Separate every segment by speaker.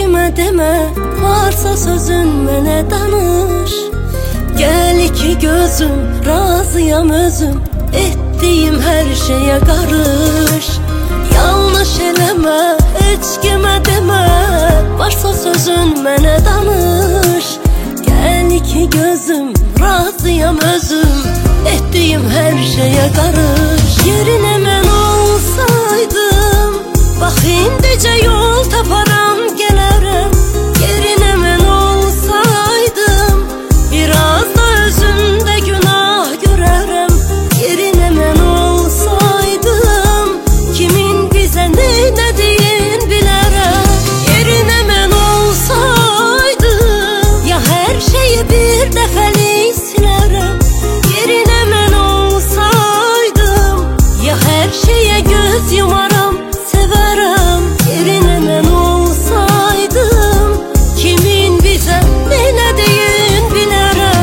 Speaker 1: kimə demə, varsa sözün mənə danış. Gəl iki gözüm, razıyam özüm, etdiyim hər şeyə qarış. Yanlış eləmə, heç kimə demə, varsa sözün mənə danış. Gəl iki gözüm, razıyam özüm, etdiyim hər şeyə qarış. Yerinə mən olsaydım, bax indicə yol taparam, gələrəm. Yerinə mən olsaydım, biraz da özümdə günah görərəm. Yerinə mən olsaydım, kimin bizə neylədiyini bilərəm. Yerinə mən olsaydım, ya hər şeyi bir dəfəlik silərəm. Yerinə mən olsaydım, ya hər şeyə göz yumaram, sevərəm. Yerinə mən olsaydım, kimin bizə neylədiyini bilərəm.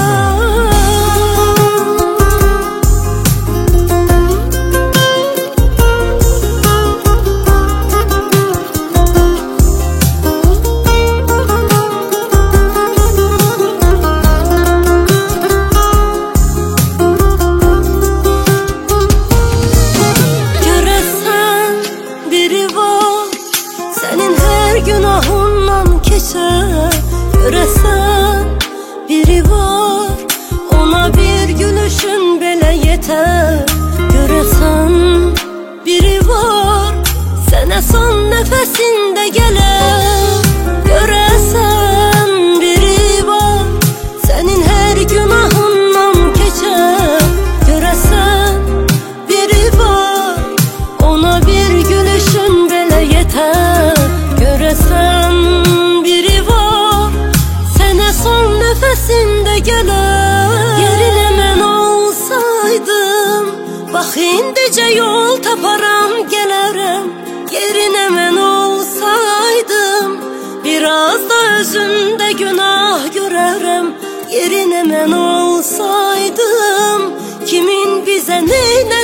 Speaker 1: Görəsən biri var, sənin hər günahından keçər. Görəsən biri var, ona bir gülüşün belə yetər. Görəsən biri var, sənə son nəfəsində gələr. Görəsən biri var, sənin hər günahından keçər. Görəsən biri var, ona bir gülüşün belə yetər. Görəsən biri var, sənə son nəfəsində gələr. Yerinə mən olsaydım, bax indicə yol taparam, gələrəm. Yerinə mən olsaydım, biraz da özümdə günah görərəm. Yerinə mən olsaydım, kimin bizə neylədiyini